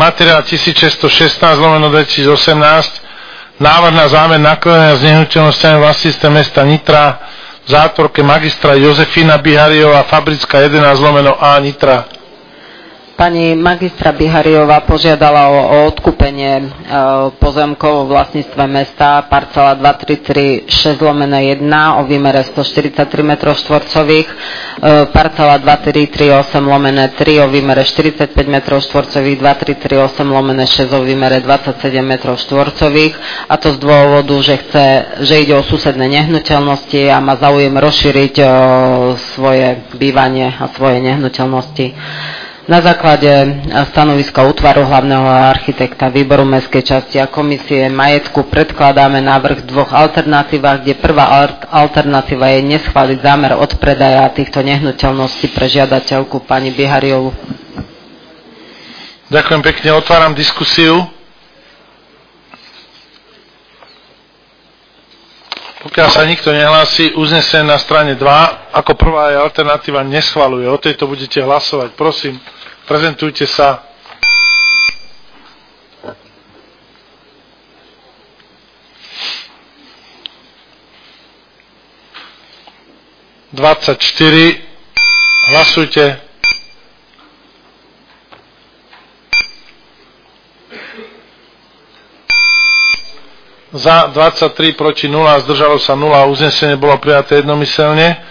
materiál 1616/2018, návrh na zámer nakladania s nehnuteľnosťami vlastníctve mesta Nitra v zátvorke magistra Jozefína Bihariová, Fabrická 11/A Nitra. Pani magistra Bihariová požiadala o odkúpenie pozemkov vo vlastníctve mesta, parcela 2336/1 o výmere 143 m2, parcela 2338/3 o výmere 45 m2, 2338/6 o výmere 27 m2, a to z dôvodu, že ide o susedné nehnuteľnosti a má záujem rozšíriť svoje bývanie a svoje nehnuteľnosti. Na základe stanoviska útvaru hlavného architekta výboru mestskej časti a komisie majetku predkladáme návrh v dvoch alternatívach, kde prvá alternatíva je neschváliť zámer odpredaja týchto nehnuteľností pre žiadateľku pani Bihariovu. Ďakujem pekne, otváram diskusiu. Pokiaľ sa nikto nehlási, uznesenie na strane 2, ako prvá je alternatíva neschvaľuje. O tejto budete hlasovať. Prosím, prezentujte sa. Hlasujte. Za 23, proti 0, zdržalo sa 0, uznesenie bolo prijaté jednomyselne.